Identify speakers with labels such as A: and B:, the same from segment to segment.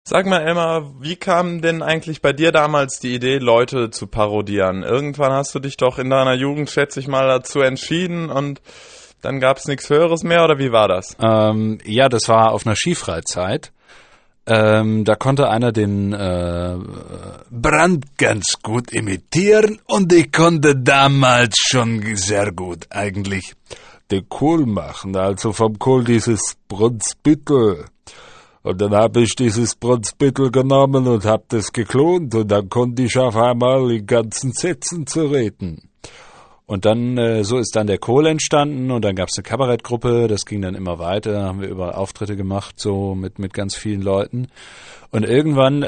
A: Sag mal, Elmar, wie kam denn eigentlich bei dir damals die Idee, Leute zu parodieren? Irgendwann hast du dich doch in deiner Jugend, schätze ich mal, dazu entschieden und dann gab's nichts Höheres mehr, oder wie war das?
B: Ja, das war auf einer Skifreizeit. Da konnte einer den Brand ganz gut imitieren und ich konnte damals schon sehr gut eigentlich den Kohl machen, also vom Kohl dieses Brunsbüttel. Und dann habe ich dieses Brunsbüttel genommen und habe das geklont und dann konnte ich auf einmal in ganzen Sätzen zu reden. Und dann, so ist dann der Kohl entstanden und dann gab es eine Kabarettgruppe, das ging dann immer weiter, haben wir überall Auftritte gemacht, so mit ganz vielen Leuten. Und irgendwann,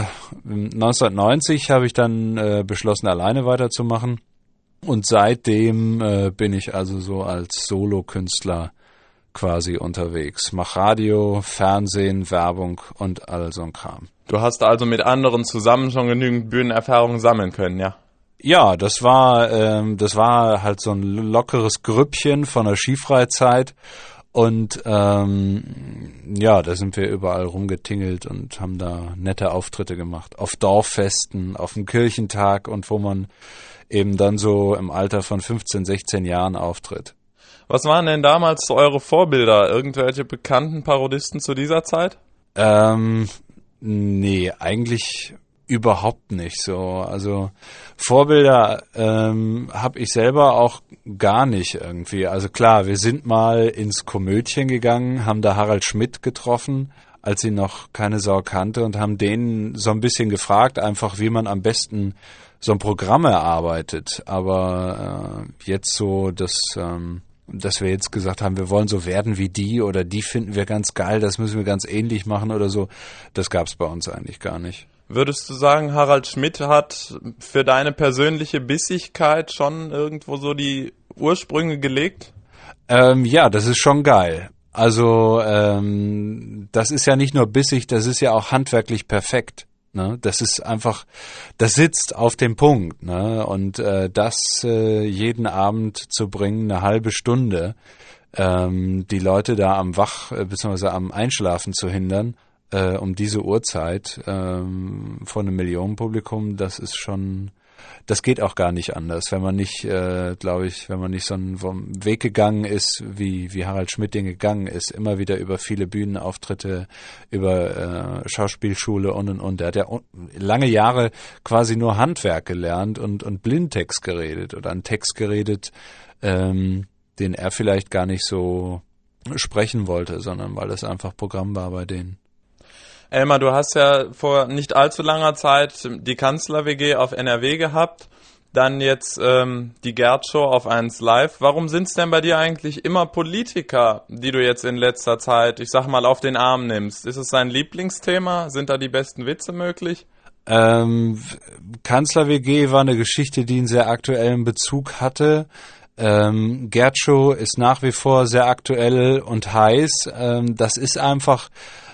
B: 1990, habe ich dann beschlossen, alleine weiterzumachen. Und seitdem bin ich also so als Solokünstler quasi unterwegs. Mach Radio, Fernsehen, Werbung und all so ein Kram.
A: Du hast also mit anderen zusammen schon genügend Bühnenerfahrung sammeln können, ja?
B: Ja, das war halt so ein lockeres Grüppchen von der Skifreizeit und ja, da sind wir überall rumgetingelt und haben da nette Auftritte gemacht. Auf Dorffesten, auf dem Kirchentag und wo man eben dann so im Alter von 15, 16 Jahren auftritt.
A: Was waren denn damals so eure Vorbilder? Irgendwelche bekannten Parodisten zu dieser Zeit?
B: Nee, eigentlich überhaupt nicht so. Also Vorbilder habe ich selber auch gar nicht irgendwie. Also klar, wir sind mal ins Komödien gegangen, haben da Harald Schmidt getroffen, als ihn noch keine Sau kannte und haben den so ein bisschen gefragt, einfach wie man am besten so ein Programm erarbeitet. Aber jetzt so, dass wir jetzt gesagt haben, wir wollen so werden wie die oder die finden wir ganz geil, das müssen wir ganz ähnlich machen oder so, das gab's bei uns eigentlich gar nicht.
A: Würdest du sagen, Harald Schmidt hat für deine persönliche Bissigkeit schon irgendwo so die Ursprünge gelegt?
B: Ja, das ist schon geil. Also das ist ja nicht nur bissig, das ist ja auch handwerklich perfekt. Ne? Das ist einfach, das sitzt auf dem Punkt. Ne? Und das jeden Abend zu bringen, eine halbe Stunde, die Leute da am bzw. am Einschlafen zu hindern, um diese Uhrzeit von einem Millionenpublikum, das ist schon, das geht auch gar nicht anders, wenn man nicht, glaube ich, wenn man nicht so einen Weg gegangen ist, wie Harald Schmidt den gegangen ist, immer wieder über viele Bühnenauftritte, über Schauspielschule und. Der hat ja lange Jahre quasi nur Handwerk gelernt und Blindtext geredet oder einen Text geredet, den er vielleicht gar nicht so sprechen wollte, sondern weil das einfach Programm war bei denen.
A: Elmar, du hast ja vor nicht allzu langer Zeit die Kanzler-WG auf NRW gehabt, dann jetzt die Gerd-Show auf 1 Live. Warum sind es denn bei dir eigentlich immer Politiker, die du jetzt in letzter Zeit, ich sag mal, auf den Arm nimmst? Ist es dein Lieblingsthema? Sind da die besten Witze möglich?
B: Kanzler-WG war eine Geschichte, die einen sehr aktuellen Bezug hatte. Gerd-Show ist nach wie vor sehr aktuell und heiß. Das ist einfach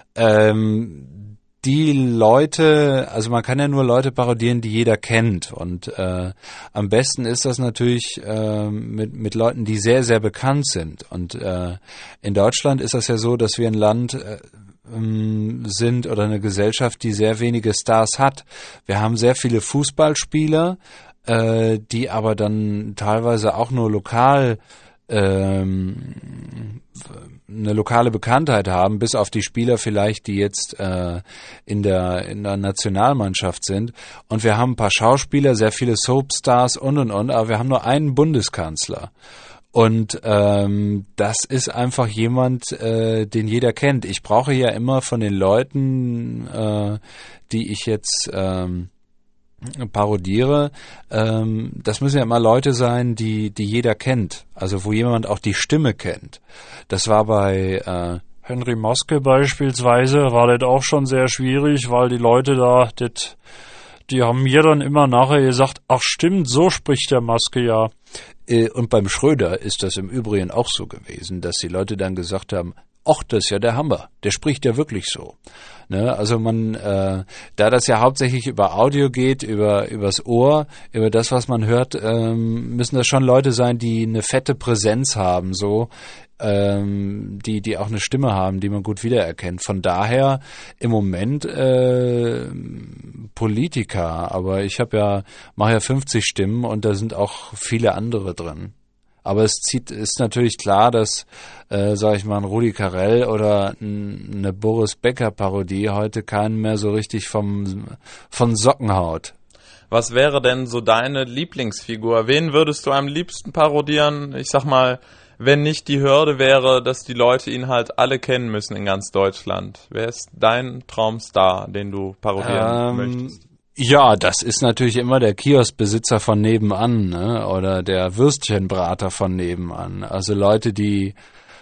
B: die Leute, also man kann ja nur Leute parodieren, die jeder kennt und am besten ist das natürlich mit Leuten, die sehr, sehr bekannt sind und in Deutschland ist das ja so, dass wir ein Land sind oder eine Gesellschaft, die sehr wenige Stars hat. Wir haben sehr viele Fußballspieler, die aber dann teilweise auch nur lokal eine lokale Bekanntheit haben, bis auf die Spieler vielleicht, die jetzt in der Nationalmannschaft sind. Und wir haben ein paar Schauspieler, sehr viele Soapstars und, aber wir haben nur einen Bundeskanzler. Und das ist einfach jemand, den jeder kennt. Ich brauche ja immer von den Leuten, die ich jetzt parodiere, das müssen ja immer Leute sein, die jeder kennt, also wo jemand auch die Stimme kennt. Das war bei
C: Henry Maske beispielsweise, war das auch schon sehr schwierig, weil die Leute da, die haben mir dann immer nachher gesagt, ach stimmt, so spricht der Maske ja.
B: Und beim Schröder ist das im Übrigen auch so gewesen, dass die Leute dann gesagt haben, ach, das ist ja der Hammer, der spricht ja wirklich so. Ne? Also da das ja hauptsächlich über Audio geht, übers Ohr, über das, was man hört, müssen das schon Leute sein, die eine fette Präsenz haben, so, die auch eine Stimme haben, die man gut wiedererkennt. Von daher im Moment Politiker, aber ich mache ja 50 Stimmen und da sind auch viele andere drin. Aber ist natürlich klar, dass, sag ich mal, ein Rudi Carrell oder eine Boris Becker-Parodie heute keinen mehr so richtig von Socken haut.
A: Was wäre denn so deine Lieblingsfigur? Wen würdest du am liebsten parodieren? Ich sag mal, wenn nicht die Hürde wäre, dass die Leute ihn halt alle kennen müssen in ganz Deutschland. Wer ist dein Traumstar, den du parodieren möchtest?
B: Ja, das ist natürlich immer der Kioskbesitzer von nebenan, ne? Oder der Würstchenbrater von nebenan. Also Leute, die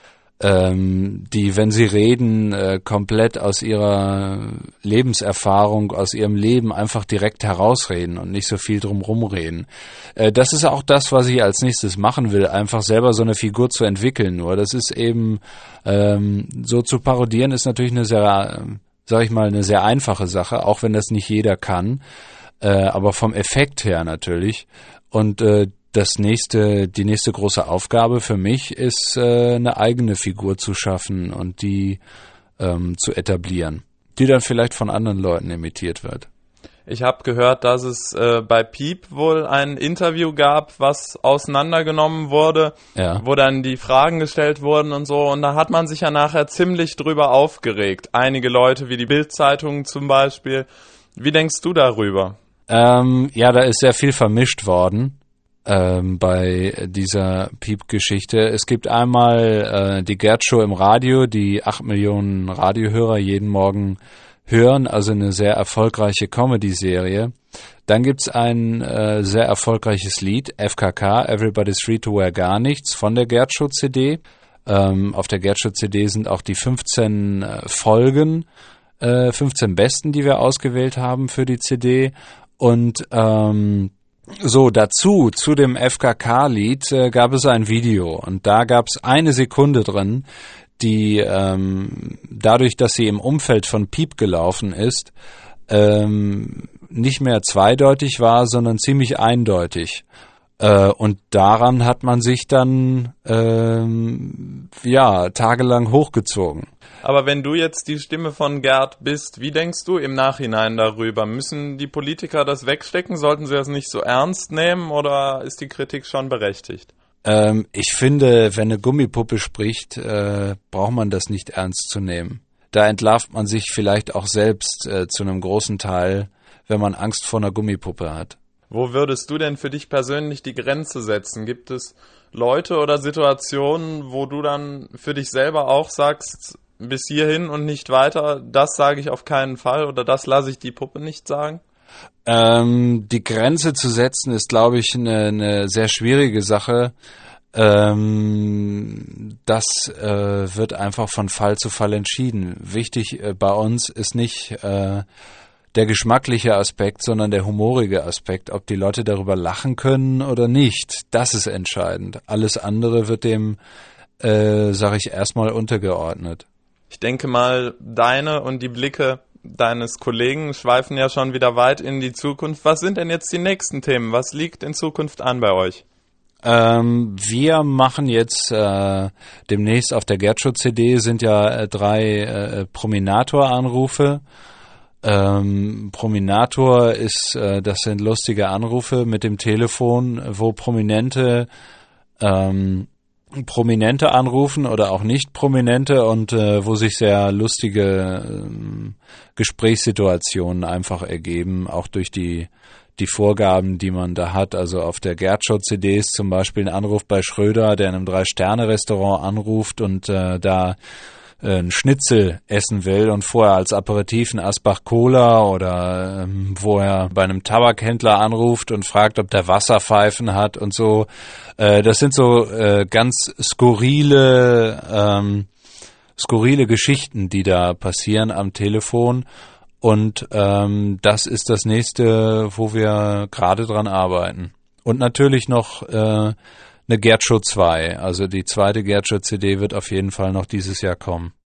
B: wenn sie reden, komplett aus ihrer Lebenserfahrung, aus ihrem Leben einfach direkt herausreden und nicht so viel drumrum reden. Das ist auch das, was ich als nächstes machen will, einfach selber so eine Figur zu entwickeln. Nur das ist eben, so zu parodieren ist natürlich eine sehr einfache Sache, auch wenn das nicht jeder kann, aber vom Effekt her natürlich. Und die nächste große Aufgabe für mich ist, eine eigene Figur zu schaffen und die zu etablieren, die dann vielleicht von anderen Leuten imitiert wird.
A: Ich habe gehört, dass es bei Piep wohl ein Interview gab, was auseinandergenommen wurde,
B: ja,
A: wo dann die Fragen gestellt wurden und so. Und da hat man sich ja nachher ziemlich drüber aufgeregt. Einige Leute, wie die Bild-Zeitung zum Beispiel. Wie denkst du darüber?
B: Ja, da ist sehr viel vermischt worden bei dieser Piep-Geschichte. Es gibt einmal die Gerd-Show im Radio, die 8 Millionen Radiohörer jeden Morgen hören, also eine sehr erfolgreiche Comedy-Serie. Dann gibt's ein sehr erfolgreiches Lied, FKK, Everybody's Free to Wear Gar Nichts, von der Gerd-Show-CD. Auf der Gerd-Show-CD sind auch die 15 Folgen, 15 besten, die wir ausgewählt haben für die CD. Und zu dem FKK-Lied gab es ein Video und da gab es eine Sekunde drin, die dadurch, dass sie im Umfeld von Piep gelaufen ist, nicht mehr zweideutig war, sondern ziemlich eindeutig. Und daran hat man sich dann tagelang hochgezogen.
A: Aber wenn du jetzt die Stimme von Gerd bist, wie denkst du im Nachhinein darüber? Müssen die Politiker das wegstecken? Sollten sie das nicht so ernst nehmen oder ist die Kritik schon berechtigt?
B: Ich finde, wenn eine Gummipuppe spricht, braucht man das nicht ernst zu nehmen. Da entlarvt man sich vielleicht auch selbst zu einem großen Teil, wenn man Angst vor einer Gummipuppe hat.
A: Wo würdest du denn für dich persönlich die Grenze setzen? Gibt es Leute oder Situationen, wo du dann für dich selber auch sagst, bis hierhin und nicht weiter, das sage ich auf keinen Fall oder das lasse ich die Puppe nicht sagen?
B: Die Grenze zu setzen ist, glaube ich, eine sehr schwierige Sache. Das wird einfach von Fall zu Fall entschieden. Wichtig bei uns ist nicht der geschmackliche Aspekt, sondern der humorige Aspekt, ob die Leute darüber lachen können oder nicht. Das ist entscheidend. Alles andere wird dem, sage ich, erstmal untergeordnet.
A: Ich denke mal, deine und die Blicke deines Kollegen schweifen ja schon wieder weit in die Zukunft. Was sind denn jetzt die nächsten Themen? Was liegt in Zukunft an bei euch?
B: Wir machen jetzt demnächst auf der Gerd-Show-CD sind ja 3 Prominator-Anrufe. Prominator das sind lustige Anrufe mit dem Telefon, wo Prominente anrufen oder auch nicht Prominente und wo sich sehr lustige Gesprächssituationen einfach ergeben, auch durch die Vorgaben, die man da hat. Also auf der Gerd-Show-CD ist zum Beispiel ein Anruf bei Schröder, der in einem 3-Sterne-Restaurant anruft und da ein Schnitzel essen will und vorher als Aperitif ein Asbach Cola oder wo er bei einem Tabakhändler anruft und fragt, ob der Wasserpfeifen hat und so. Das sind so ganz skurrile Geschichten, die da passieren am Telefon. Und das ist das nächste, wo wir gerade dran arbeiten. Und natürlich noch eine Gerd Show 2. Also die zweite Gerd Show CD wird auf jeden Fall noch dieses Jahr kommen.